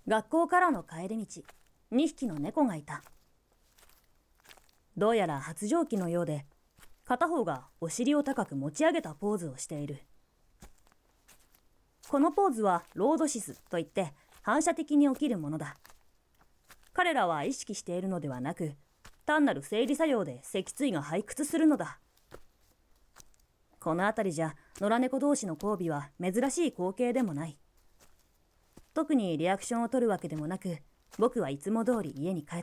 学校からの帰り道、2匹の猫がいた。どうやら発情期のようで、片方がお尻を高く持ち上げたポーズをしている。このポーズはロードシスといって反射的に起きるものだ。彼らは意識しているのではなく、単なる生理作用で脊椎が背屈するのだ。この辺りじゃ野良猫同士の交尾は珍しい光景でもない。特にリアクションを取るわけでもなく、僕はいつも通り家に帰った。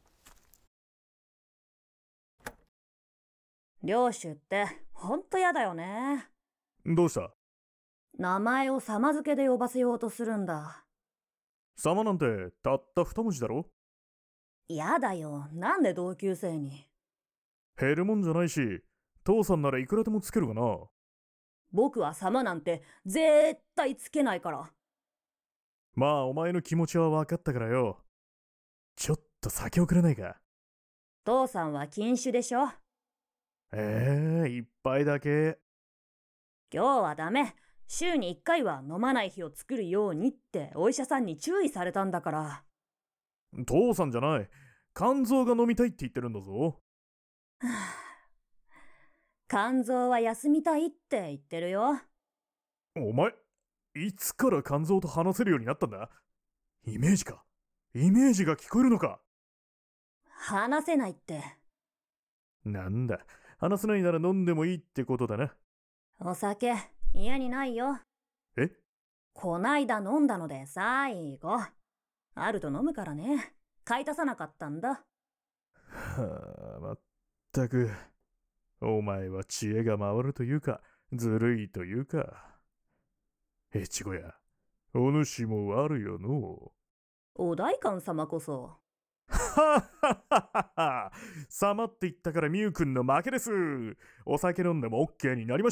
領主ってほんとやだよね。 どうした？ 名前を様付けで呼ばせようとするんだ。 様なんてたった2文字だろ？ やだよ、なんで同級生に。 減るもんじゃないし、父さんならいくらでもつけるがな。 僕は様なんて絶対つけないから。 まあお前の気持ちは分かったからよ。ちょっと先送れないか？ 父さんは禁酒でしょ。 一杯だけ。 今日はダメ。週に1回は飲まない日を作るようにってお医者さんに注意されたんだから。 父さんじゃない。肝臓が飲みたいって言ってるんだぞ。 肝臓は休みたいって言ってるよ。 お前、いつから肝臓と話せるようになったんだ？イメージか？イメージが聞こえるのか？ 話せないって。 なんだ、話せないなら飲んでもいいってことだな。 お酒、家にないよ。 え？ こないだ飲んだので最後。あると飲むからね。買い足さなかったんだ。 はあ、まったく。お前は知恵が回るというか、ずるいというか。越後屋、お主も悪よの。 お代官様こそ。 はははは。様って言ったからミュウ君の負けです。お酒飲んでも OK になりました。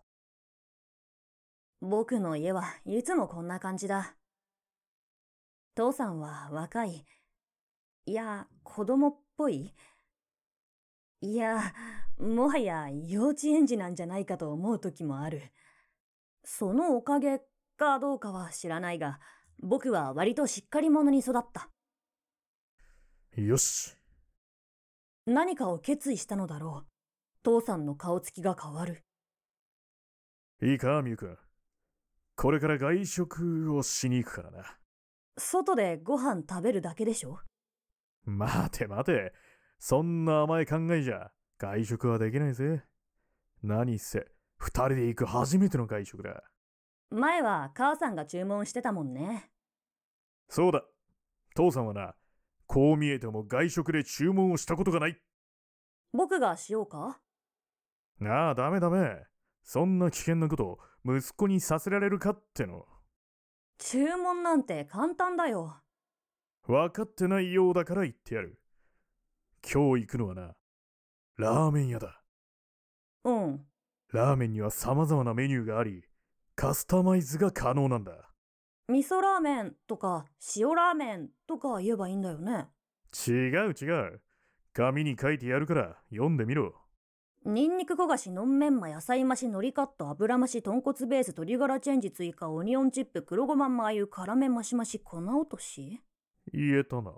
僕の家はいつもこんな感じだ。父さんは若い。いや、子供っぽい。いや、もはや幼稚園児なんじゃないかと思う時もある。そのおかげかどうかは知らないが、僕は割としっかり者に育った。 よし。 何かを決意したのだろう。父さんの顔つきが変わる。 いいか、ミュウ君。これから外食をしに行くからな。 外でご飯食べるだけでしょ？ 待て待て。そんな甘い考えじゃ外食はできないぜ。何せ、二人で行く初めての外食だ。 前は母さんが注文してたもんね。 そうだ。父さんはな、こう見えても外食で注文をしたことがない。 僕がしようか？ ああ、ダメダメ。そんな危険なこと息子にさせられるかっての。 注文なんて簡単だよ。 分かってないようだから言ってやる。今日行くのはな、ラーメン屋だ。 うん。 ラーメンには様々なメニューがあり、カスタマイズが可能なんだ。 味噌ラーメンとか塩ラーメンとか言えばいいんだよね。 違う違う。紙に書いてやるから読んでみろ。 ニンニク焦がし、のんめんま、野菜増し、海苔カット、油増し、豚骨ベース、鶏ガラチェンジ追加、オニオンチップ、黒ごまマー油、辛め増し増し、粉落とし。 言えたな。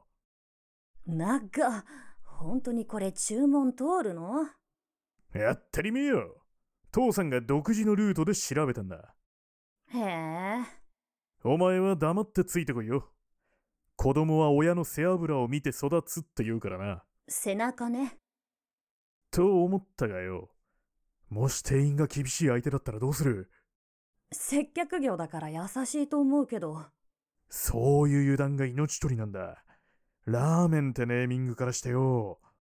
本当にこれ注文通るの？ やったりめよ。父さんが独自のルートで調べたんだ。 へえ。 お前は黙ってついてこいよ。子供は親の背脂を見て育つって言うからな。 背中ね。 と思ったがよ。もし店員が厳しい相手だったらどうする？ 接客業だから優しいと思うけど。 そういう油断が命取りなんだ。ラーメンってネーミングからしてよ。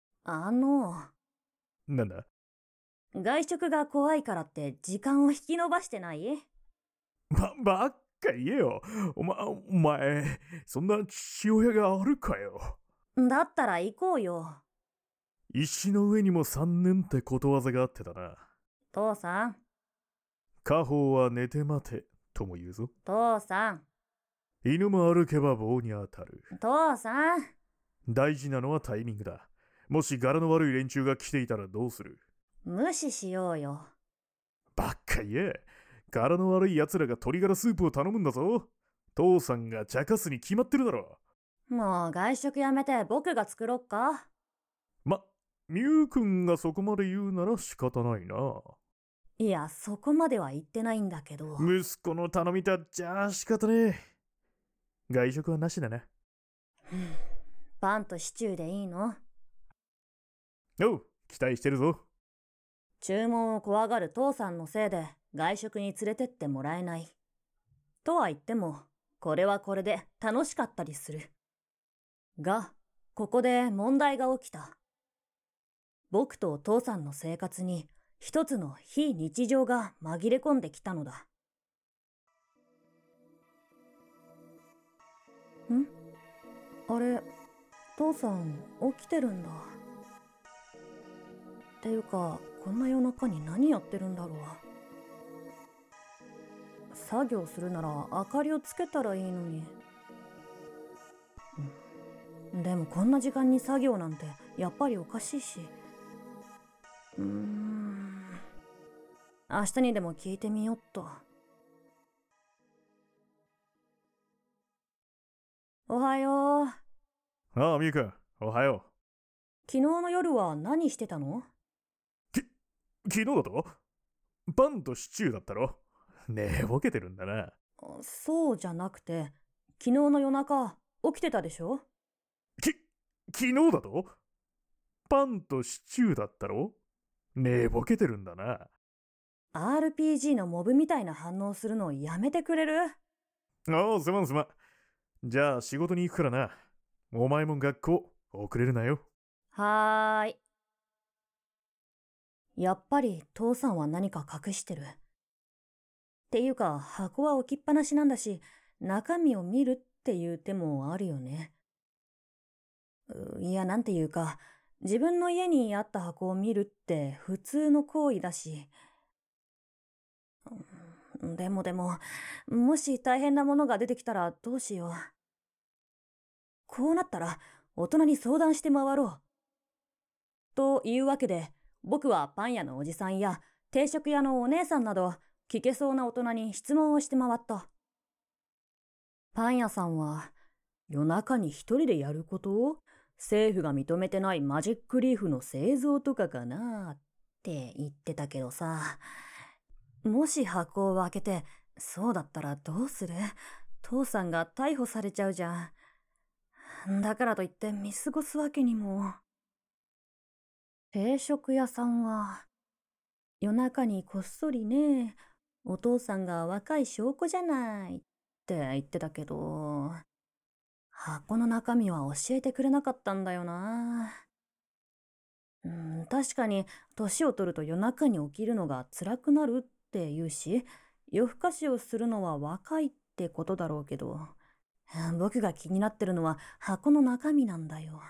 なんだ？ 外食が怖いからって時間を引き延ばしてない？ ばっか言えよ。お前、そんな父親があるかよ。 だったら行こうよ。 石の上にも3年ってことわざがあってたな。 父さん。 家宝は寝て待てとも言うぞ。 父さん。 犬も歩けば棒に当たる。 父さん。 大事なのはタイミングだ。もし柄の悪い連中が来ていたらどうする？ 無視しようよ。 ばっか言え。柄の悪い奴らが鶏ガラスープを頼むんだぞ。 父さんが茶化すに決まってるだろ。 もう外食やめて僕が作ろっか。 ミュウ君がそこまで言うなら仕方ないな。 いや、そこまでは言ってないんだけど。 息子の頼みだっちゃ仕方ねえ。外食はなしだな。 パンとシチューでいいの？ おう、期待してるぞ。 注文を怖がる父さんのせいで外食に連れてってもらえない。とは言っても、これはこれで楽しかったりする。が、ここで問題が起きた。僕と父さんの生活に一つの非日常が紛れ込んできたのだ。あれ、父さん起きてるんだ。っていうか、こんな夜中に何やってるんだろう。作業するなら明かりをつけたらいいのに。でもこんな時間に作業なんてやっぱりおかしいし。明日にでも聞いてみよっと。おはよう。 ああ、ミュウ君、おはよ昨日の夜は何してたの？ 昨日だとパンとシチューだったろ。寝ぼけてるんだな。 そうじゃなくて、昨日の夜中起きてたでしょ？ 昨日だとパンとシチューだったろ。寝ぼけてるんだな。 RPG のモブみたいな反応するのをやめてくれる？ ああ、すまんすまん。じゃあ仕事に行くからな。お前も学校遅れるなよ。 はーい。やっぱり父さんは何か隠してる。っていうか、箱は置きっぱなしなんだし、中身を見るっていう手もあるよね。いや、なんていうか、自分の家にあった箱を見るって普通の行為だし。でも、もし大変なものが出てきたらどうしよう。こうなったら、大人に相談して回ろう。というわけで、僕はパン屋のおじさんや定食屋のお姉さんなど、聞けそうな大人に質問をして回った。パン屋さんは、夜中に一人でやることを政府が認めてないマジックリーフの製造とかかなって言ってたけどさ。もし箱を開けて、そうだったらどうする？父さんが逮捕されちゃうじゃん。だからといって見過ごすわけにも。定食屋さんは、夜中にこっそりね、お父さんが若い証拠じゃないって言ってたけど、箱の中身は教えてくれなかったんだよな。確かに年を取ると夜中に起きるのが辛くなるって言うし、夜更かしをするのは若いってことだろうけど、僕が気になってるのは箱の中身なんだよ。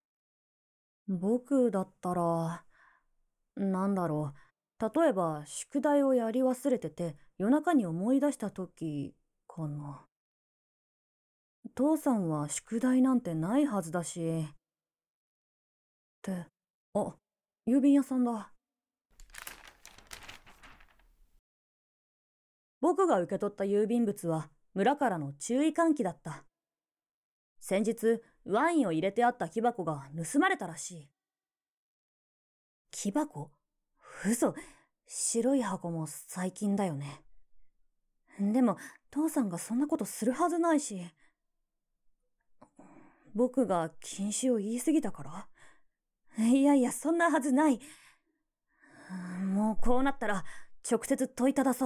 僕だったら、なんだろう。例えば、宿題をやり忘れてて、夜中に思い出した時かな。父さんは宿題なんてないはずだし。あ、郵便屋さんだ。僕が受け取った郵便物は村からの注意喚起だった。先日、ワインを入れてあった木箱が盗まれたらしい。木箱？嘘。白い箱も最近だよね。でも、父さんがそんなことするはずないし。僕が禁止を言い過ぎたから？いやいや、そんなはずない。もうこうなったら、直接問いただそう。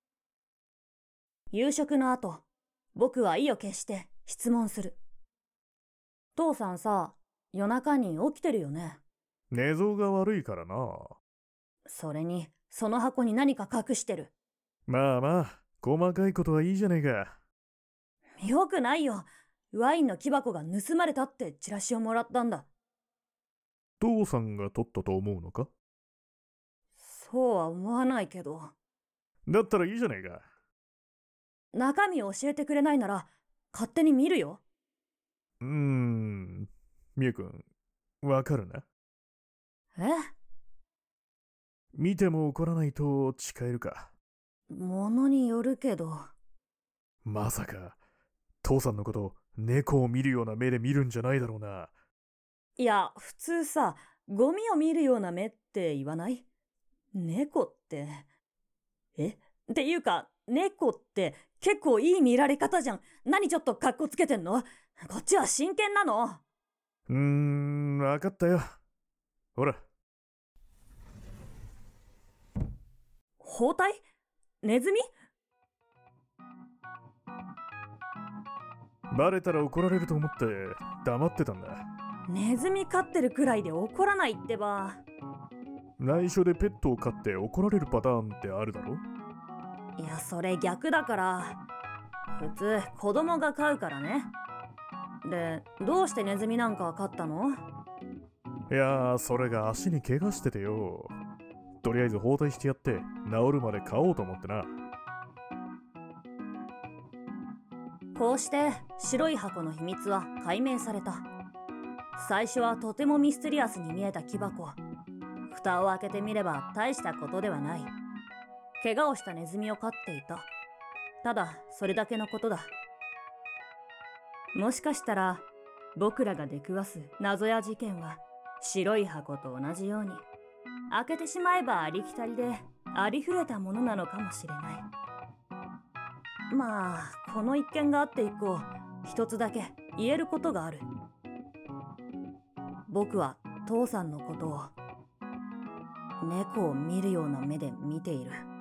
夕食の後、僕は意を決して質問する。父さんさ、夜中に起きてるよね。 寝相が悪いからな。 それに、その箱に何か隠してる。 まあ、細かいことはいいじゃねえか。 よくないよ。ワインの木箱が盗まれたってチラシをもらったんだ。 父さんが取ったと思うのか？ そうは思わないけど。 だったらいいじゃねえか。 中身を教えてくれないなら、勝手に見るよ。 ミュ君、わかるな？ え？ 見ても怒らないと誓えるか？ ものによるけど。 まさか、 父さんのこと猫を見るような目で見るんじゃないだろうな。 いや、普通さ、ゴミを見るような目って言わない？猫って。っていうか、猫って結構いい見られ方じゃん。何ちょっとカッコつけてんの？こっちは真剣なの。 わかったよ。ほら。 包帯？ネズミ？ バレたら怒られると思って黙ってたんだ。 ネズミ飼ってるくらいで怒らないってば。 内緒でペットを飼って怒られるパターンってあるだろ？ いや、それ逆だから。普通子供が飼うからね。で、どうしてネズミなんか飼ったの？ いやー、それが足に怪我しててよ。とりあえず包帯してやって治るまで飼おうと思ってな。 こうして白い箱の秘密は解明された。最初はとてもミステリアスに見えた木箱。蓋を開けてみれば大したことではない。怪我をしたネズミを飼っていた。ただそれだけのことだ。もしかしたら僕らが出くわす謎や事件は白い箱と同じように開けてしまえばありきたりでありふれたものなのかもしれない。まあこの一件があって以降、一つだけ言えることがある。僕は父さんのことを猫を見るような目で見ている。